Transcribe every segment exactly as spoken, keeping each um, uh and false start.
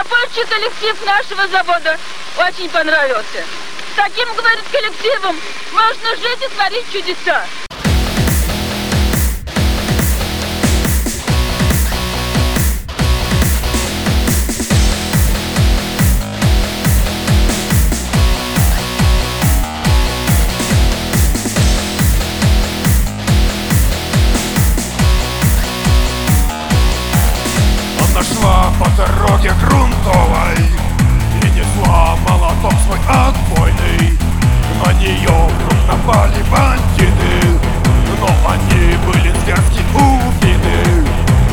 Рабочий коллектив нашего завода очень понравился. С таким, говорит, коллективом можно жить и творить чудеса. Шла по дороге грунтовой и несла молоток свой отбойный. На нее вдруг напали бандиты, но они были зверски убиты.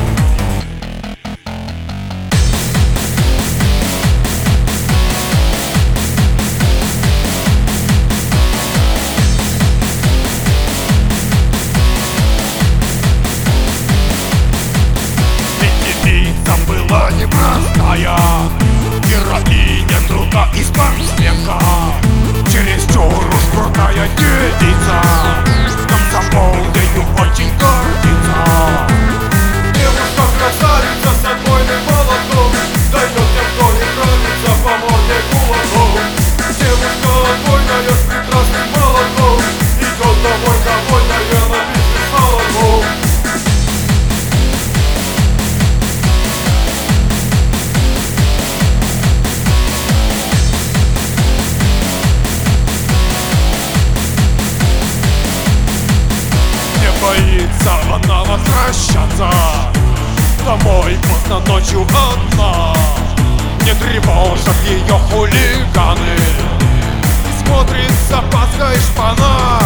Была непростая героиня труда из Спарсленко, чересчур уж крутая девица, комсомол ею очень гордится. Девушка-красавица с отбойным молотком дает тем, кто не нравится, по морде кулаком. Девушка отбойная с прекрасным молотком идет домой довольная на бизнес с молоком. Боится она возвращаться домой поздно ночью одна. Не тревожат ее хулиганы, смотрит с опаской шпана.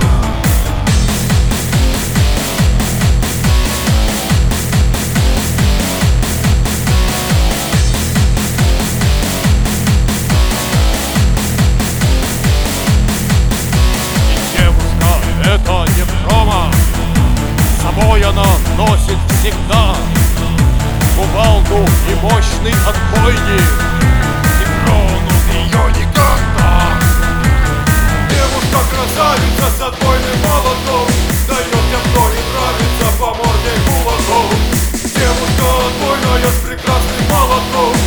И девушка это не промо, с собой она носит всегда кувалду и мощный отбойник, не тронут ее никогда. Девушка-красавица с отбойным молотком дает тем, кто не нравится, по морде кулаком. Девушка отбойная с прекрасным молотком